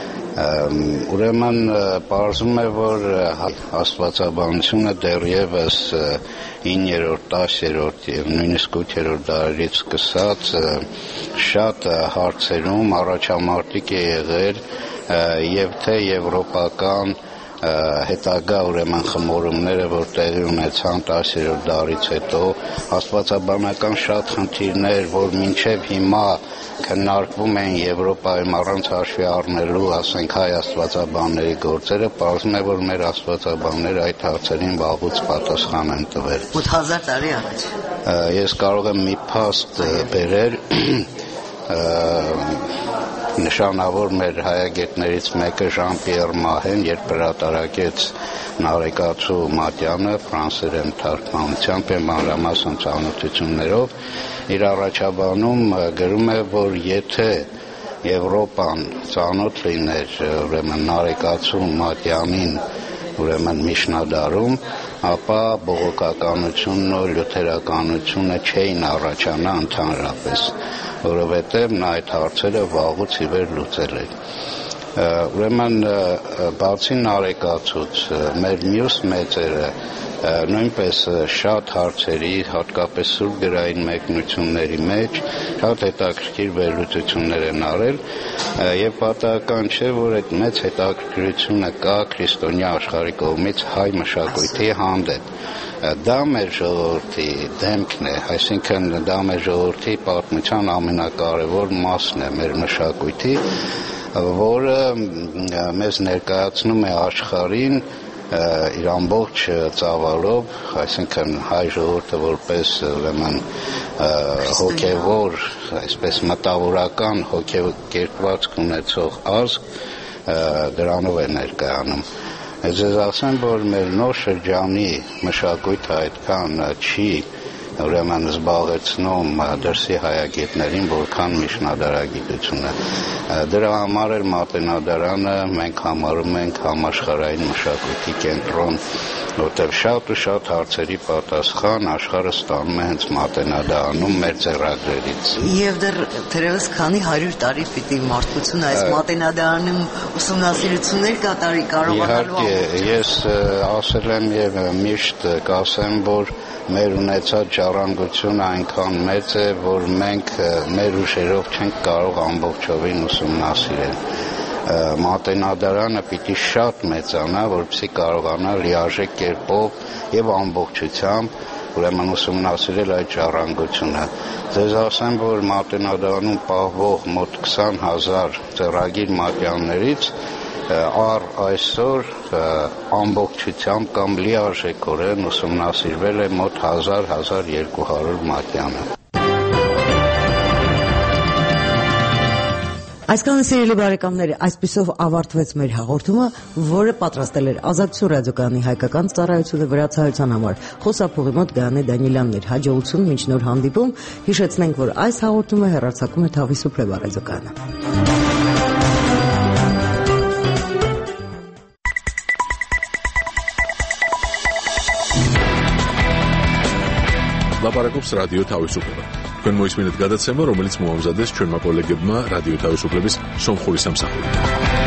Ուրեմն պարզվում է, որ աստվածաբանությունը դեռևս իններորդ, դասերորդ եւ նույնիսկ ութերորդ դարերից սկսած շատ հարցերում առաջամարտիկ է եղել եւ թե եվրոպական հետագա ուրեմն խմորումները, որ տեղի ունեցան տասերորդ դարից հետո, աստվածաբանական շատ խնդիրներ, որ մինչև հիմա քննարկվում են Եվրոպայում առանց հաշվի առնելու, ասենք հայ աստվածաբանների գործերը, պարզվում է, որ մեր աստվածաբանները այդ հարցերին վաղուց պատասխան են տվել։ ութ հազար տարի առաջ։ Ես կարող եմ մի փաստ բերել նշանավոր մեր հայագետներից մեկը Ժան-Պիեր Մահեն, երբ հրատարակեց Նարեկացու Մատյանը ֆրանսերեն թարգմանությամբ եւ մանրամասն ծանոթություններով, իր առաջաբանում գրում է, որ եթե Եվրոպան ծանոթ լիներ ուրեմն Նարեկացու Մատյանին ուրեմն միջնադարում, ապա բողոքականությունն ու լյութերականությունը չէին առաջանա ընդհանրապես, որովհետև նա այդ հարցերը վաղուց ի վեր լուծել էր։ Ուրեմն բացի Նարեկացուց մեր մյուս մեծերը նույնպես շատ հարցերի, հատկապես սուրբ գրային մեկնությունների մեջ շատ հետաքրքիր վերլուծություններ են արել եւ պատահական չէ, որ այդ մեծ հետաքրքրությունը կա քրիստոնյա աշխարհի կողմից հայ մշակույթի հանդեպ։ Դա մեր ժողովրդի դեմքն է, այսինքն դա մեր ժողովրդի պատմության ամենակարևոր մասն է մեր մշակույթի, որը մեզ ներկայացնում է աշխարհին իր ամբողջ ծավալով, այսինքն հայ ժողովուրդը որպես ուրեմն հոգևոր, այսպես մտավորական հոգեկերպվածք ունեցող ազգ դրանով է ներկայանում։ Ես ձեզ ասեմ, որ մեր նոր շրջանի մշակույթը այդքան չի ուրեմն զբաղեցնում դրսի հայագետներին, որքան միջնադարագիտությունը։ Դրա համար էլ Մատենադարանը մենք համարում ենք համաշխարհային մշակույթի կենտրոն, որտեղ շատ ու շատ հարցերի պատասխան աշխարհը ստանում է հենց Մատենադարանում մեր ձեռագրերից։ Եվ դեռ թերևս քանի հարյուր տարի պիտի մարդկությունը այս Մատենադարանում ուսումնասիրություններ կատարի, կարողանալու։ Իհարկե, ես ասել եմ եւ միշտ կասեմ, որ մեր ունեցած ժառանգությունը այնքան մեծ է, որ մենք մեր ուժերով չենք կարող ամբողջովին ուսումնասիրել։ Մատենադարանը պիտի շատ մեծանա, որպեսզի կարողանա լիարժեք կերպով եւ ամբողջությամբ ուրեմն ուսումնասիրել այդ ժառանգությունը։ Ձեզ ասեմ, որ Մատենադարանում պահվող մոտ քսան հազար ծրագիր մատյաններից առ այսօր ամբողջությամբ կամ լիարժեքորեն ուսումնասիրվել է մոտ հազար հազար երկու հարյուր մատյանը։ Այսքանը սիրելի բարեկամներ, այսպիսով ավարտվեց մեր հաղորդումը, որը պատրաստել էր Ազատություն ռադիոկայանի հայկական ծառայությունը վրացահայության համար։ Խոսափողի մոտ Գայանե Դանիելյանն էր, հաջողություն մինչ նոր հանդիպում։ Հիշեցնենք, որ այս հաղորդումը հեռարձակում է Թավիսուփլե ռադիոկայանը։ Լապարակոպս ռադիո Թավիսուփլե თქვენ მოისმინეთ გადაცემა, რომელიც მოამზადეს ჩვენმა კოლეგებმა რადიო თავისუფლების სომხური სამსახურიდან.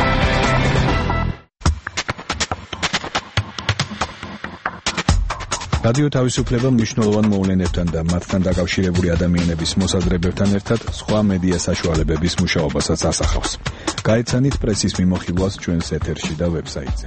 რადიო თავისუფლება მნიშვნელოვან მოვლენებთან და მათთან დაკავშირებული ადამიანების მოსაზრებებთან ერთად სხვა მედია საშუალებების მუშაობასაც ასახავს. გაეცანით პრესის მიმოხილვას ჩვენს ეთერში და ვებსაიტზე.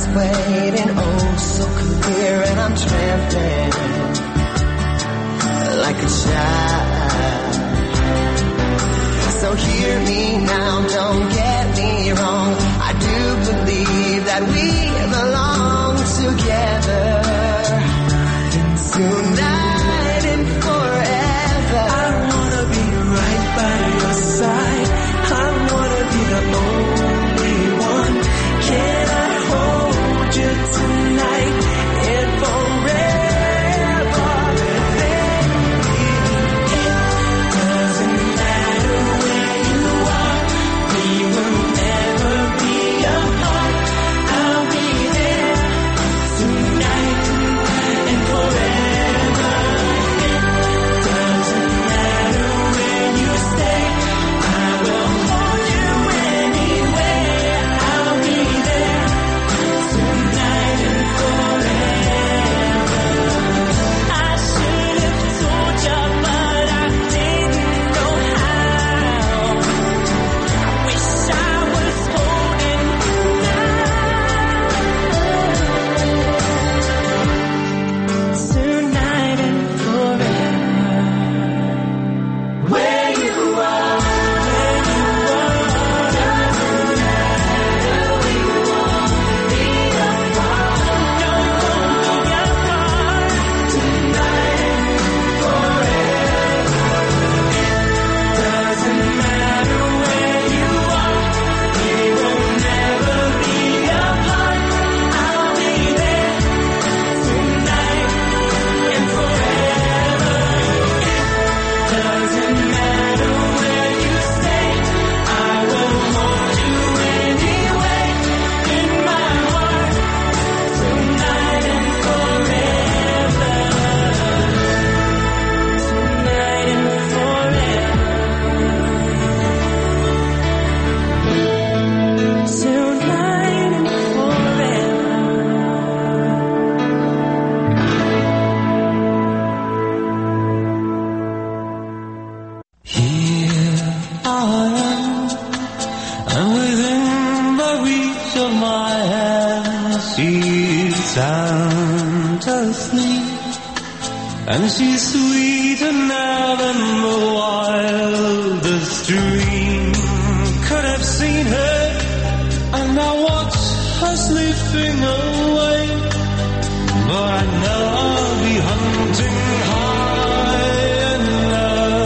fading, oh so clear, and I'm trembling like a child. So hear me now, don't get me wrong. I do believe that we belong together tonight and forever. I wanna be right by your side. I wanna be the only one. Can I hold you tonight and forever? Baby, it doesn't matter where you are. We will never be apart. I'll be there tonight and forever. It doesn't matter where you stay. I will hold you anyway. I'll be there tonight and forever. I should have told you, but I didn't know how. I wish I was holding you now. Tonight and forever. Where you are, where you are, doesn't matter. We won't be apart. No, we won't be apart. Tonight and forever. Doesn't matter where you are. We will never be apart. I'll be there tonight and forever. Doesn't matter where you stay. I will hold you anyway in my heart tonight and forever. Tonight and forever. Tonight and forever. Here I am, and within the reach of my hand, she's sound asleep, and she's sweeter now than the wildest dream could have seen her. And I watch her slipping away, but I know I'll be hunting high and low.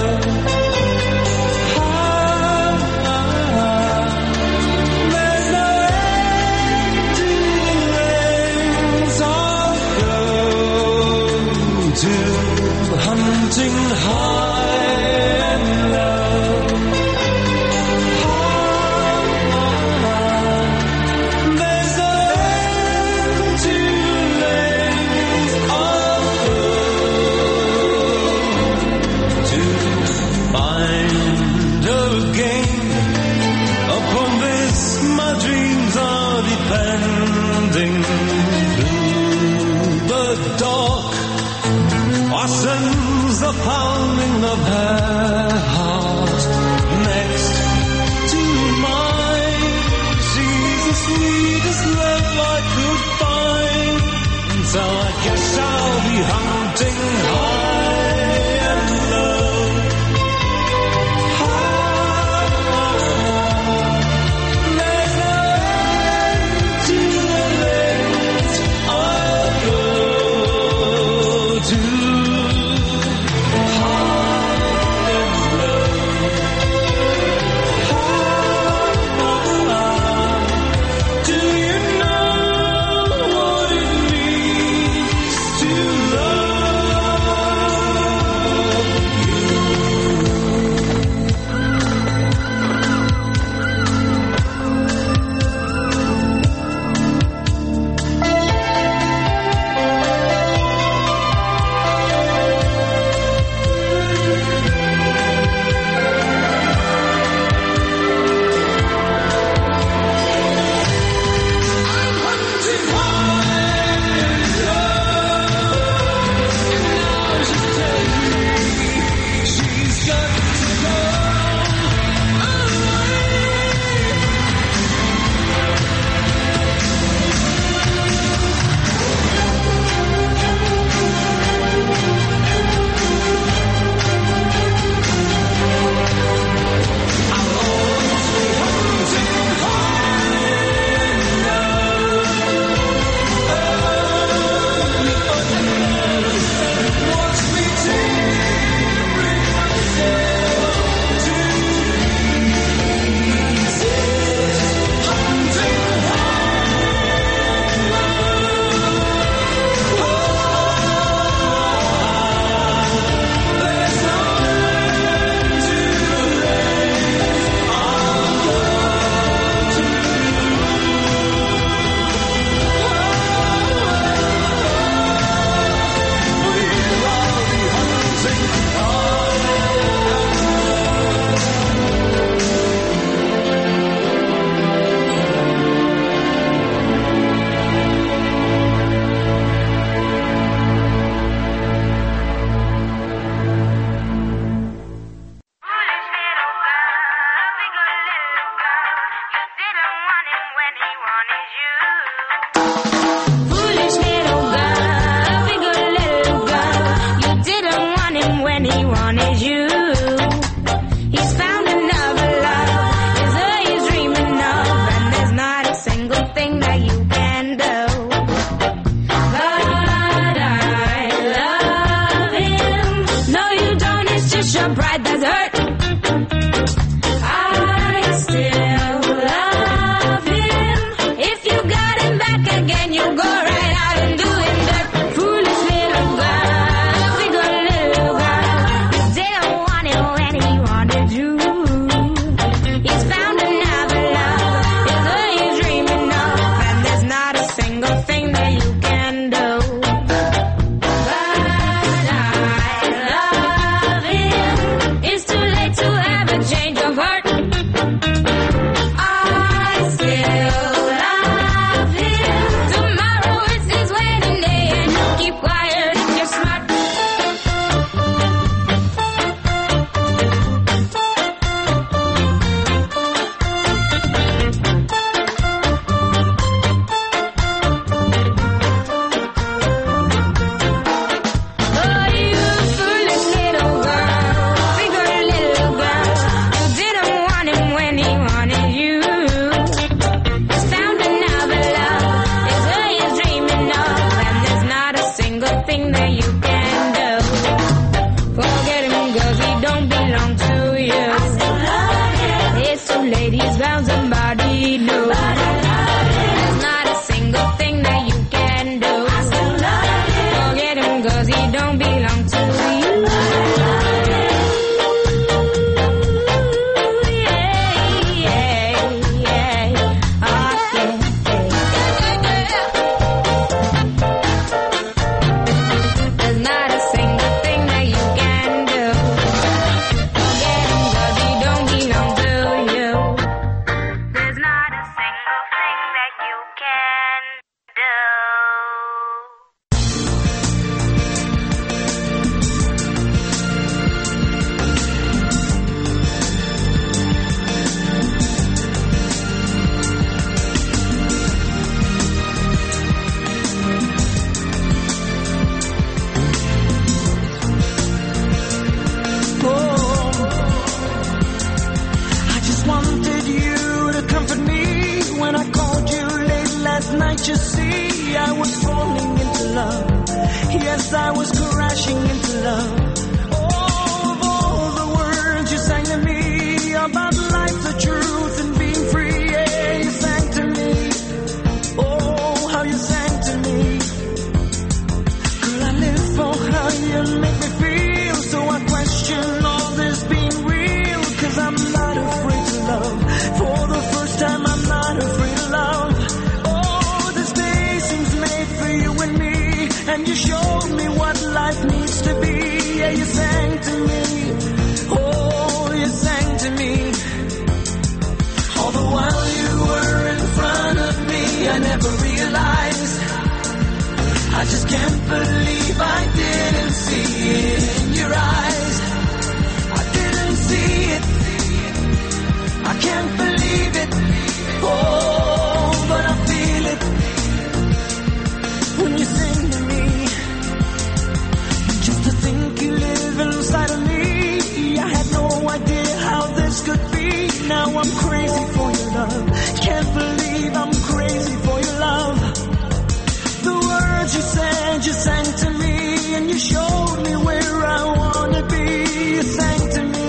There's no end to the lengths I'll go to, hunting high and low. There's no end to the lengths I'll go a pride that's hurt. I still love him. If you got him back again, you go right out and do him dirt. Foolish little girl, figure little girl. You didn't want it when he wanted you. He's found another love, is what he's dreaming of, and there's not a single thing that you can do. But I love him. It's too late to have a change of heart. I still love him. Tomorrow is his wedding day, and you keep quiet if you're smart. Oh, you foolish little girl, figure little girl. You didn't want him when he wanted you. He's found another love, is what he's dreaming of, and there's not a single thing that you can do. Forget him 'cause he don't belong to you. I still love him. It's too late, he's found somebody new. There's not a single thing that you can do. I still love him. Forget him 'cause he don't belong to you. Yeah, yeah, yeah. Oh, yeah, yeah. There's not a single thing that you can do. Forget him 'cause he don't belong to you. There's not a single thing that you can do. I just wanted you to comfort me when I called you late last night. You see, I was falling into love. Yes, I was crashing into love. Oh, of all the words you sang to me about life, the truth, and being free, yeah, you sang to me. Oh, how you sang to me. Girl, I live for how you make me feel, so I question all this being real, 'cause I'm not afraid to love. For the first time, I'm not afraid of love. Oh, this day seems made for you and me, and you showed me what life needs to be. Yeah, you sang to me. Oh, you sang to me. All the while you were in front of me, I never realized. I just can't believe I didn't see it in your eyes. I didn't see it. I can't believe it. Oh, but I feel it when you sing to me. Just to think you live inside of me, I had no idea how this could be. Now I'm crazy for your love. Can't believe I'm crazy for your love. The words you said, you sang to me, and you showed me where I wanna be. You sang to me.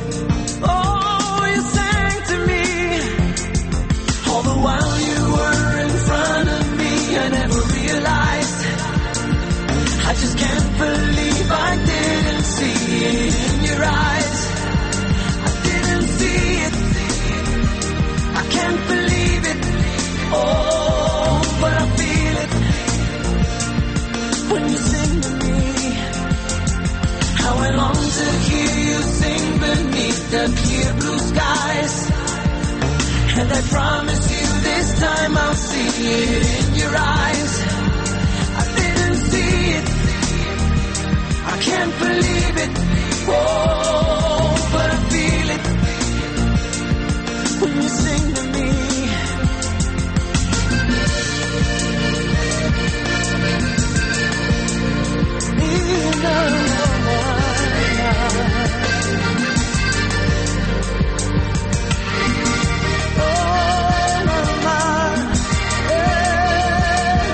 Oh, you sang to me. All the while you were in front of me, I never realized. I just can't believe I didn't see it in your eyes. I didn't see it. I can't believe it. Oh, but I feel it when you sing to me. How I long to hear you sing beneath the clear blue skies. And I promise you this time I'll see it in your eyes. I didn't see it. I can't believe it. Oh, but I feel it when you sing to me. Oh,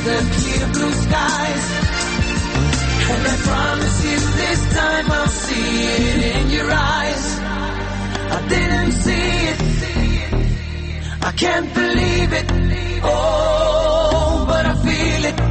the clear blue skies. And I promise you this time I'll see it in your eyes. I didn't see it, I can't believe it. Oh, but I feel it.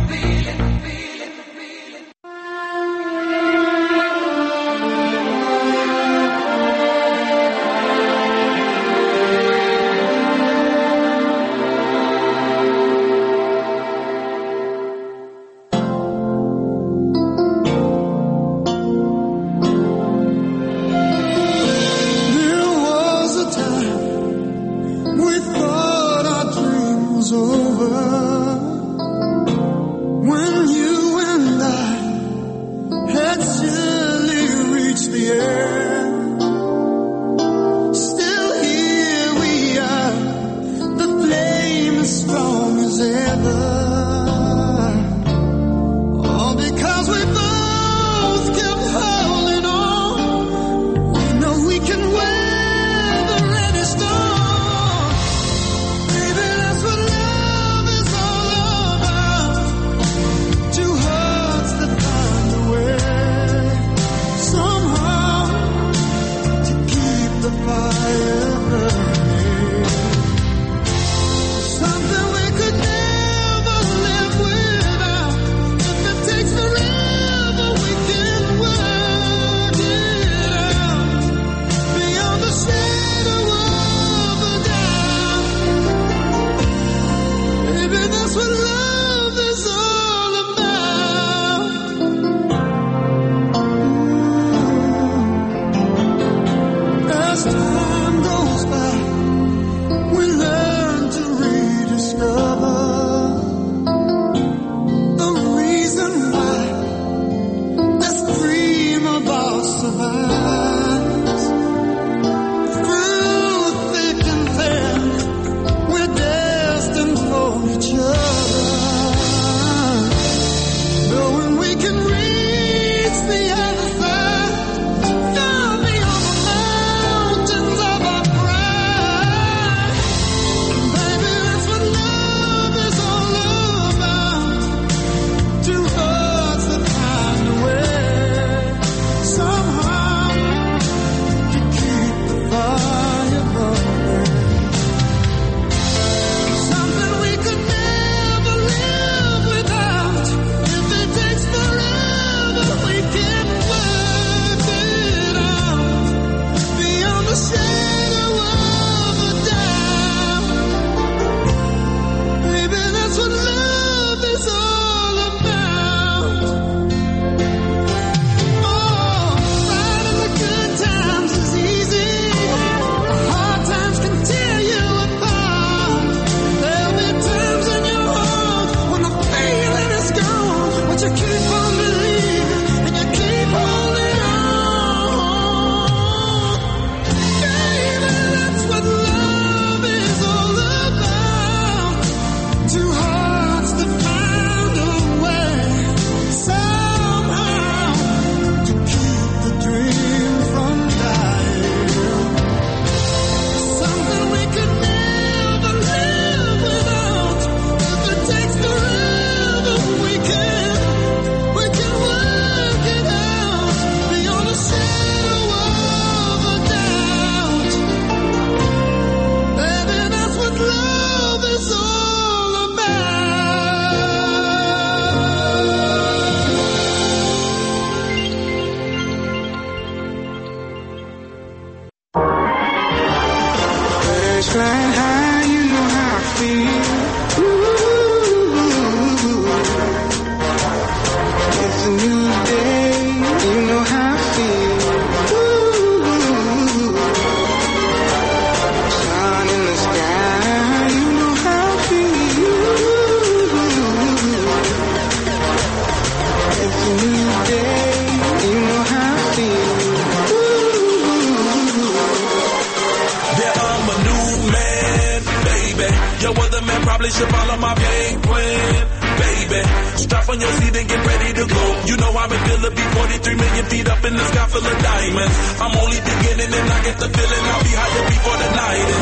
probably should follow my game plan, baby. Strap on your seat and get ready to go. You know I'm a killer, be forty-three million feet up in the sky full of diamonds. I'm only beginning and I get the feeling I'll be higher before the night. And I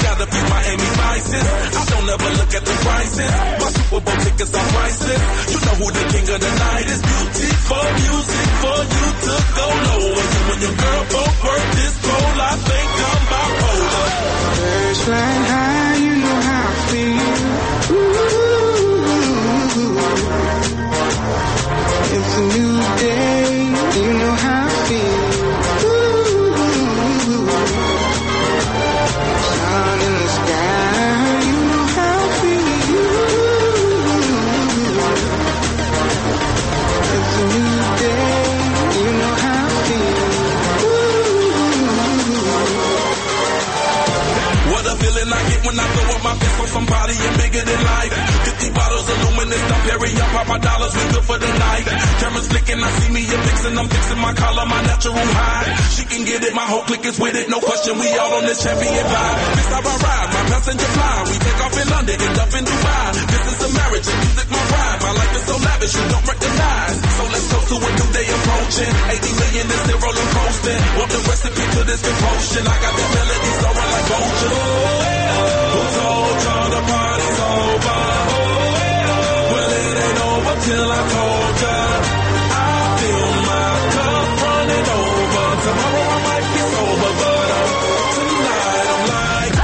gotta pick Miami Vices. I don't ever look at the prices. My Super Bowl tickets are priceless. You know who the king of the night is. Beautiful music for you to go low. And you and your girl both work this pole. I think I'm bipolar. Birds flying high, you know how I feel. Ooh, it's a new day, you know how I feel. Ooh, sun in the sky, you know how I feel. It's a new day, you know how I feel. What a feeling I get when I throw up my fist on somebody and bigger than life. fifty bottles of luminous, I'm Perry, I pop my dollars, we good for the night. Cameras flicking, I see me a fixin', I'm fixing my collar, my natural high. She can get it, my whole clique is with it, no question, we all on this champion vibe. This how I ride, my passenger fly. We take off in London, end up in Dubai. This is a marriage, and music my pride. My life is so lavish, you don't recognize. So let's go to a new day approaching. eighty million is still rolling coasting. Want the recipe to this commotion? I got the melody soaring like Bojan. Who told y'all the party's over? Well, it ain't over till I told ya. I feel my cup running over. Tomorrow I might be sober, but uh, tonight I'm like.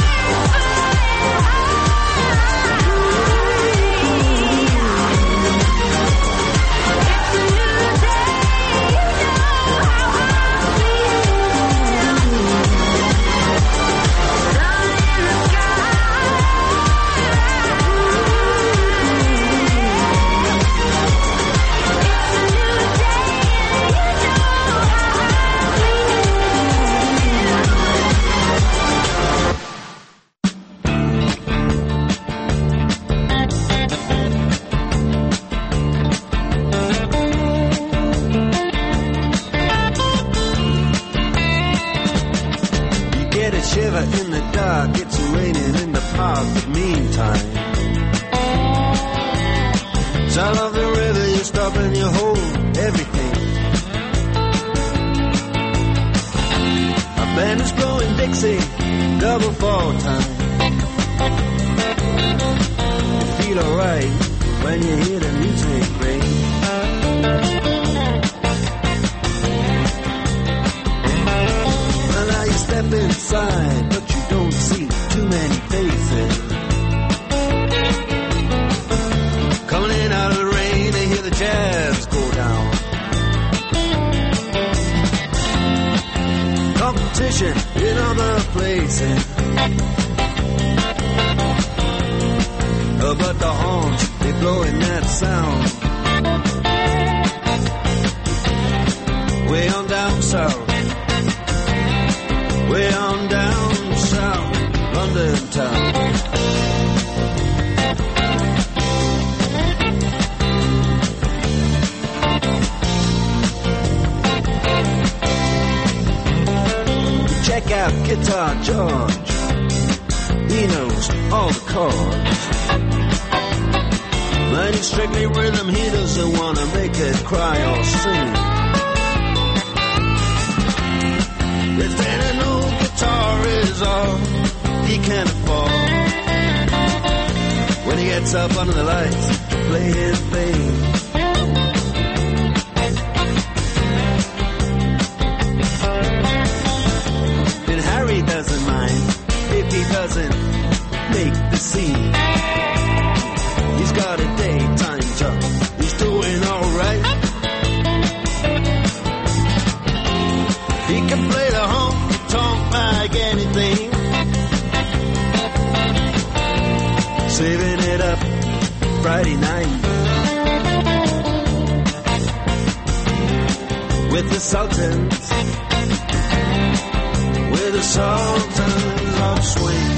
Shiver in the dark, it's raining in the park, but meantime sound of the river, you stop and you hold everything. A band is blowing Dixie, double fall time. You feel alright when you hear the music ring. Step inside, but you don't see too many faces. Coming in out of the rain, they hear the jazz go down. Competition in other places, oh, but the horns, they blowing that sound. Way on down south, way on down south, London town. Check out Guitar George, he knows all the chords. But it's strictly rhythm, he doesn't want to make it cry or sing. If any new guitar is all he can afford, when he gets up under the lights to play his thing, then Harry doesn't mind if he doesn't make the scene. He's got a daytime job, he's doing alright. He can play the honky-tonk like anything, saving it up Friday night with the Sultans, with the Sultans of Swing.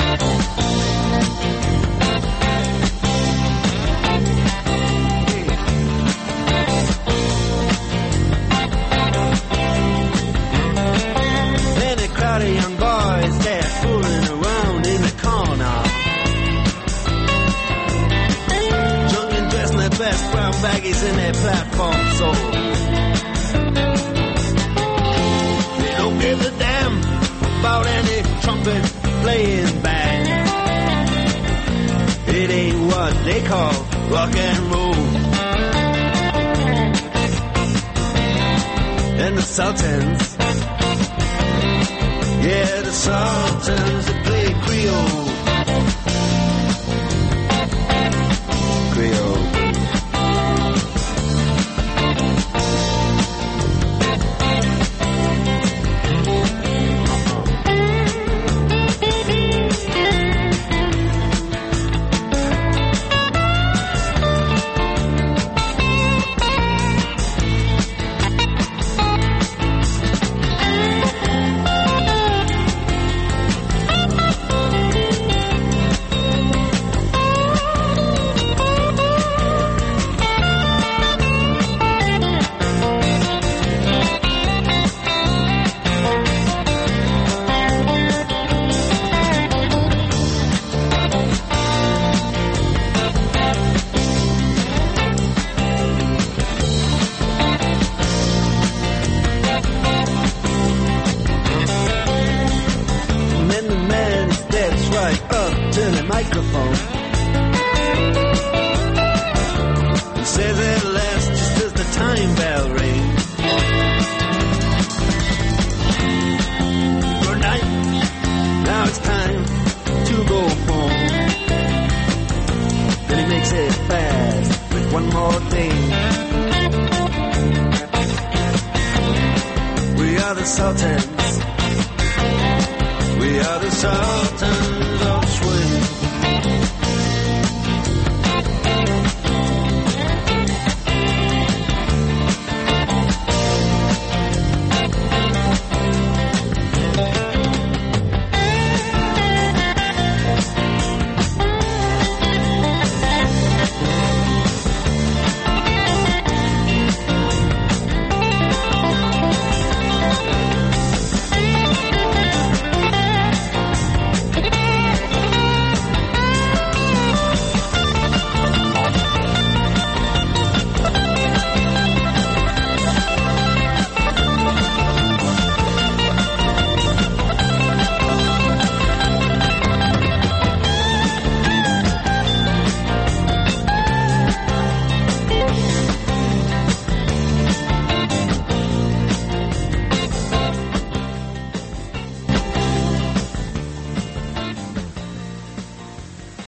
Young boys, they're fooling around in the corner, drunk and dressed in their best brown baggies in their platform soul. They don't give a damn about any trumpet playing band. It ain't what they call rock and roll. And the Sultans, yeah, the Sultans, they play Creole. Creole. Microphone. He says at last, just as the time bell rings. Good night. Now it's time to go home. Then he makes it fast with one more thing. We are the Sultans. We are the Sultans.